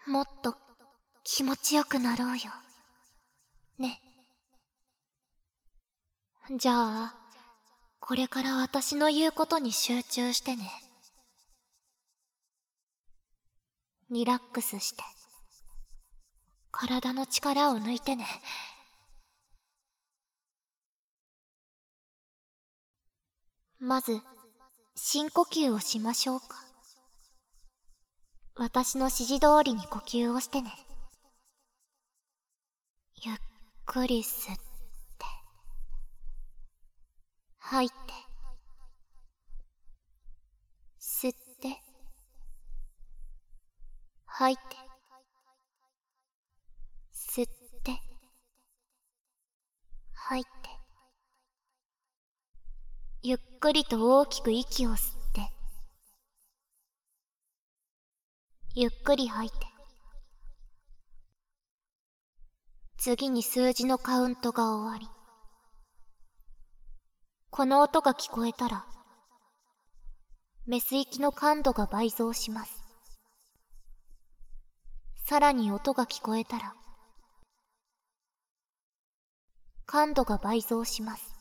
もっと気持ちよくなろうよ。ね。じゃあ、これから私の言うことに集中してね。リラックスして。体の力を抜いてね。まず、深呼吸をしましょうか。私の指示通りに呼吸をしてね。ゆっくり吸って、吐いて、吸って、吐いて、吸って、吐いて。ゆっくりと大きく息を吸って、ゆっくり吐いて。次に数字のカウントが終わり、この音が聞こえたら、メス息の感度が倍増します。さらに音が聞こえたら、感度が倍増します。